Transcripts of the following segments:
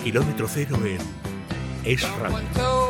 Kilómetro Cero en Es Radio.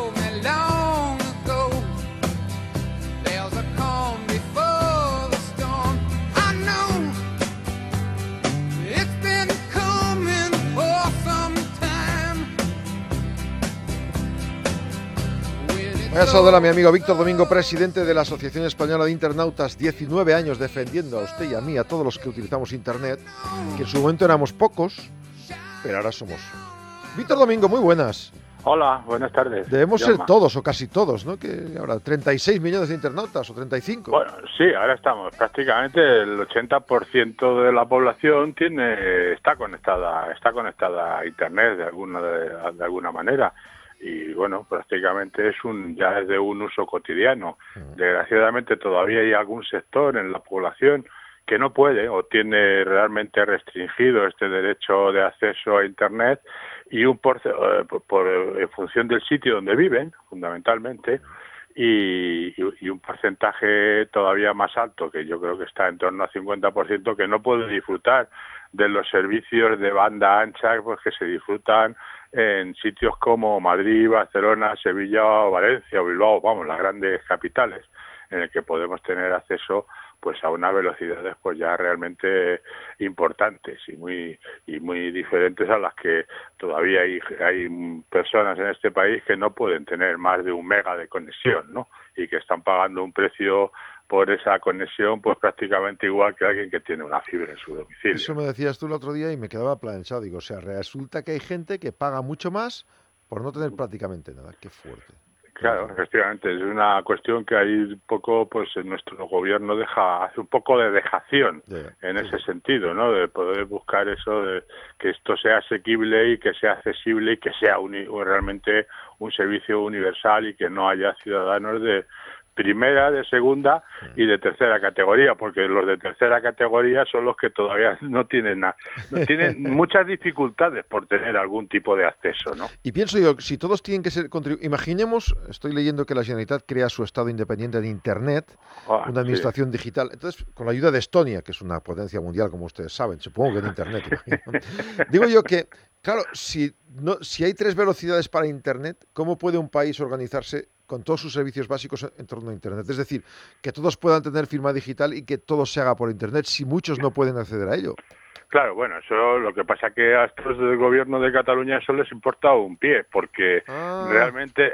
Voy a saludar a mi amigo Víctor Domingo, presidente de la Asociación Española de Internautas, 19 años defendiendo a usted y a mí, a todos los que utilizamos Internet, que en su momento éramos pocos, pero ahora somos. Víctor Domingo, muy buenas. Hola, buenas tardes. Debemos ser todos o casi todos, ¿no? Que ahora 36 millones de internautas o 35. Bueno, sí, ahora estamos. Prácticamente el 80% de la población está conectada a Internet de alguna manera. Y bueno, prácticamente ya es de un uso cotidiano. Desgraciadamente todavía hay algún sector en la población que no puede o tiene realmente restringido este derecho de acceso a Internet y en función del sitio donde viven, fundamentalmente, y un porcentaje todavía más alto, que yo creo que está en torno al 50%, que no puede disfrutar de los servicios de banda ancha pues que se disfrutan en sitios como Madrid, Barcelona, Sevilla, Valencia o Bilbao, vamos, las grandes capitales, en el que podemos tener acceso pues a unas velocidades pues ya realmente importantes y muy diferentes a las que todavía hay personas en este país que no pueden tener más de 1 mega de conexión, ¿no? Y que están pagando un precio por esa conexión pues prácticamente igual que alguien que tiene una fibra en su domicilio. Eso me decías tú el otro día y me quedaba planchado. Digo, o sea, resulta que hay gente que paga mucho más por no tener prácticamente nada. Qué fuerte. Claro, efectivamente, es una cuestión que hay un poco, pues nuestro gobierno hace un poco de dejación en ese sentido, ¿no? De poder buscar eso, de que esto sea asequible y que sea accesible y que sea realmente un servicio universal y que no haya ciudadanos de primera, de segunda y de tercera categoría, porque los de tercera categoría son los que todavía no tienen muchas dificultades por tener algún tipo de acceso, ¿no? Y pienso yo, si todos tienen que ser imaginemos, estoy leyendo que la Generalitat crea su Estado independiente de Internet, una administración digital, entonces con la ayuda de Estonia, que es una potencia mundial, como ustedes saben, supongo que en Internet, imagino. Digo yo que, claro, si hay 3 velocidades para Internet, ¿cómo puede un país organizarse con todos sus servicios básicos en torno a Internet? Es decir, que todos puedan tener firma digital y que todo se haga por Internet, si muchos no pueden acceder a ello. Claro, bueno, eso lo que pasa que a estos del gobierno de Cataluña eso les importa un pie, porque realmente,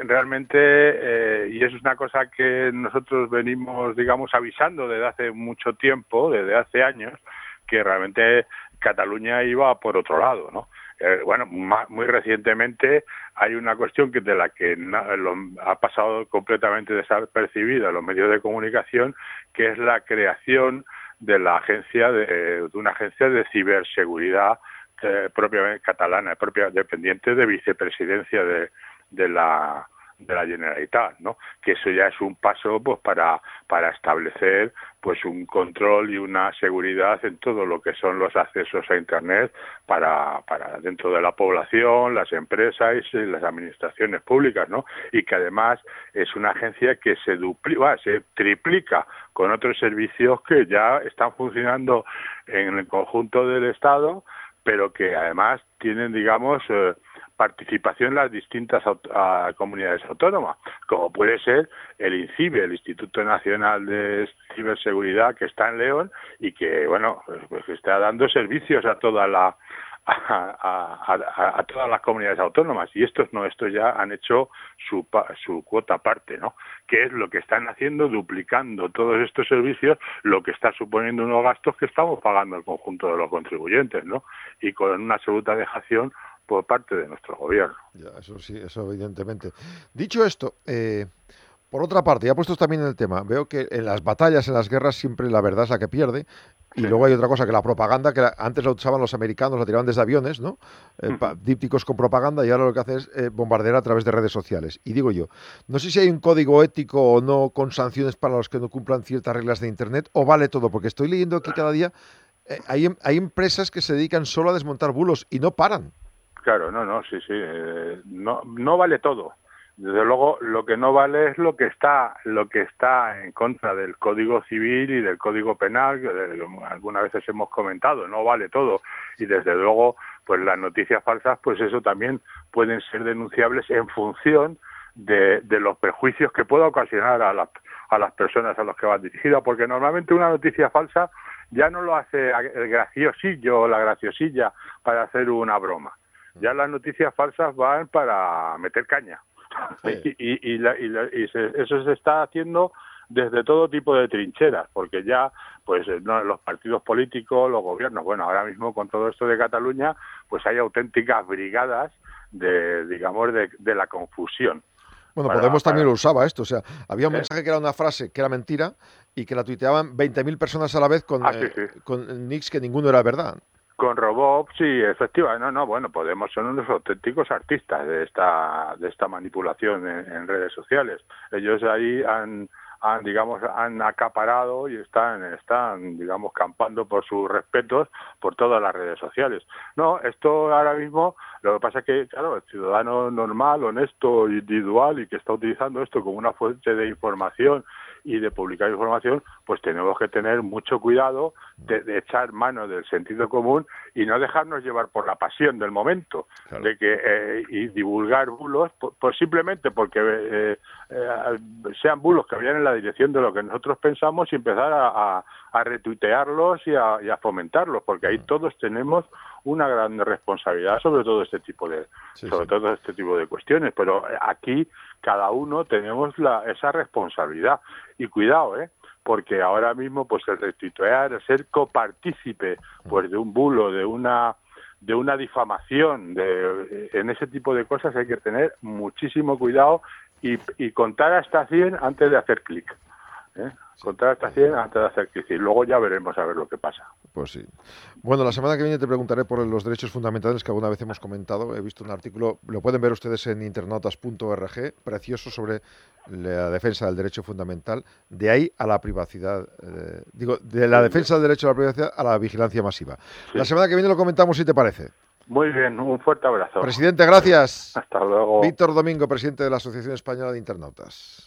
y eso es una cosa que nosotros venimos, digamos, avisando desde hace mucho tiempo, desde hace años, que realmente Cataluña iba por otro lado, ¿no? Muy recientemente hay una cuestión de la que ha pasado completamente desapercibida en los medios de comunicación, que es la creación de la agencia de una agencia de ciberseguridad propiamente catalana, dependiente de vicepresidencia de la Generalitat, ¿no? Que eso ya es un paso pues para establecer pues un control y una seguridad en todo lo que son los accesos a Internet para dentro de la población, las empresas y las administraciones públicas, ¿no? Y que además es una agencia que se triplica con otros servicios que ya están funcionando en el conjunto del Estado, pero que además tienen, digamos, participación en las distintas comunidades autónomas, como puede ser el INCIBE, el Instituto Nacional de Ciberseguridad, que está en León y que, bueno, pues está dando servicios a todas las comunidades autónomas, y estos ya han hecho su cuota aparte, ¿no? Que es lo que están haciendo, duplicando todos estos servicios, lo que está suponiendo unos gastos que estamos pagando el conjunto de los contribuyentes, ¿no? Y con una absoluta dejación por parte de nuestro gobierno. Ya, eso sí, eso evidentemente. Dicho esto, por otra parte, ya puestos también en el tema, veo que en las batallas, en las guerras, siempre la verdad es la que pierde. Y luego hay otra cosa, que la propaganda, que antes la usaban los americanos, la tiraban desde aviones, ¿no? Dípticos con propaganda, y ahora lo que hacen es bombardear a través de redes sociales. Y digo yo, no sé si hay un código ético o no con sanciones para los que no cumplan ciertas reglas de Internet, o vale todo, porque estoy leyendo que cada día hay empresas que se dedican solo a desmontar bulos y no paran. Claro, sí, no vale todo. Desde luego, lo que no vale es lo que está en contra del Código Civil y del Código Penal, que algunas veces hemos comentado, no vale todo. Y desde luego, pues las noticias falsas, pues eso también pueden ser denunciables en función de los perjuicios que pueda ocasionar a las personas a las que van dirigida, porque normalmente una noticia falsa ya no lo hace el graciosillo o la graciosilla para hacer una broma. Ya las noticias falsas van para meter caña. Sí. Eso se está haciendo desde todo tipo de trincheras, porque ya pues no, los partidos políticos, los gobiernos, bueno, ahora mismo con todo esto de Cataluña, pues hay auténticas brigadas de la confusión. Bueno, Podemos también lo usaba esto, o sea, había un mensaje que era una frase que era mentira y que la tuiteaban 20.000 personas a la vez con nicks que ninguno era verdad. Con robots, sí, efectivamente. Bueno, Podemos son unos auténticos artistas de esta manipulación en redes sociales. Ellos ahí han acaparado y están, digamos, campando por sus respetos por todas las redes sociales. No, esto ahora mismo, lo que pasa es que, claro, el ciudadano normal, honesto, individual y que está utilizando esto como una fuente de información y de publicar información, pues tenemos que tener mucho cuidado de echar mano del sentido común y no dejarnos llevar por la pasión del momento, claro, de que y divulgar bulos, pues simplemente porque sean bulos que vayan en la dirección de lo que nosotros pensamos y empezar a retuitearlos y a fomentarlos, porque ahí todos tenemos una gran responsabilidad sobre todo este tipo de todo este tipo de cuestiones, pero aquí cada uno tenemos esa responsabilidad y cuidado, porque ahora mismo pues el retuitear, el ser copartícipe pues de un bulo, de una difamación, en ese tipo de cosas hay que tener muchísimo cuidado y contar hasta 100 antes de hacer clic. Contar hasta 100 antes de hacer clic y luego ya veremos a ver lo que pasa. Pues sí. Bueno, la semana que viene te preguntaré por los derechos fundamentales que alguna vez hemos comentado. He visto un artículo, lo pueden ver ustedes en internautas.org, precioso, sobre la defensa del derecho fundamental. De ahí a la privacidad, de la defensa del derecho a la privacidad a la vigilancia masiva. Sí. La semana que viene lo comentamos, si te parece. Muy bien, un fuerte abrazo. Presidente, gracias. Hasta luego. Víctor Domingo, presidente de la Asociación Española de Internautas.